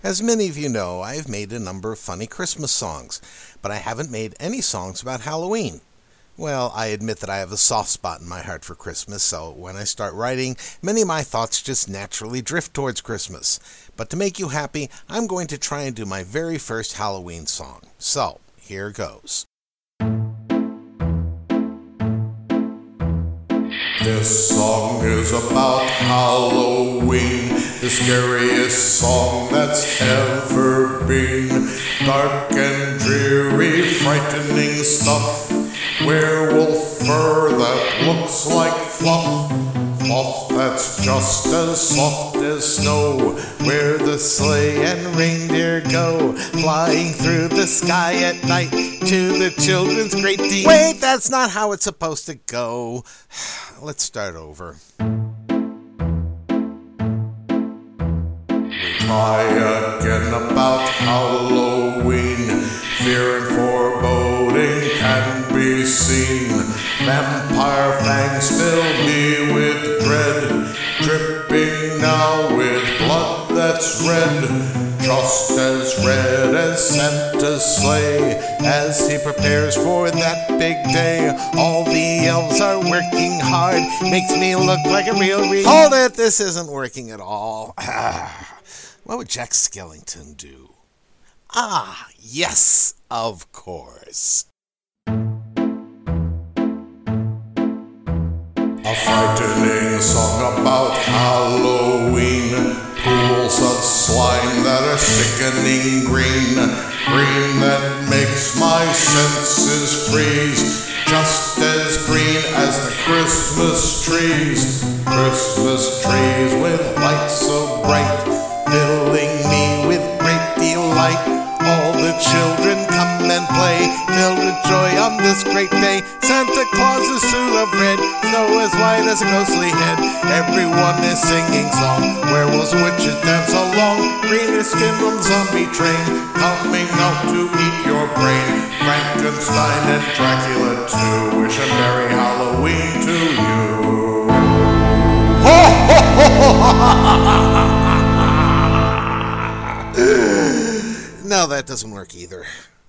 As many of you know, I've made a number of funny Christmas songs, but I haven't made any songs about Halloween. Well, I admit that I have a soft spot in my heart for Christmas, so when I start writing, many of my thoughts just naturally drift towards Christmas. But to make you happy, I'm going to try and do my very first Halloween song. So, here goes. This song is about Halloween, the scariest song that's ever been. Dark and dreary, frightening stuff, werewolf fur that looks like fluff, fluff that's just as soft as snow, where the sleigh and reindeer go, flying through the sky at night to the children's great delight. Wait, that's not how it's supposed to go. Let's start over. Try again about Halloween. Fear and foreboding can be seen. Vampire fangs fill me with dread, dripping now with blood that's red, just as red as Santa's sleigh, as he prepares for that big day. All the elves are working hard, makes me look like a real Hold it, this isn't working at all. What would Jack Skellington do? Ah, yes, of course. A frightening song about Halloween. Pools of slime that are sickening green, green that makes my senses freeze, just as green as the Christmas trees. Christmas trees with lights so bright, filling me with great delight. All the children come and play, filled with joy on this great day. Santa Claus is full of red, snow as white as a ghostly head. Everyone is singing song, werewolves and witches dance along. Greener skin on zombie train, coming out to eat your brain. Frankenstein and Dracula too, wish a Merry Halloween to you. No, that doesn't work either.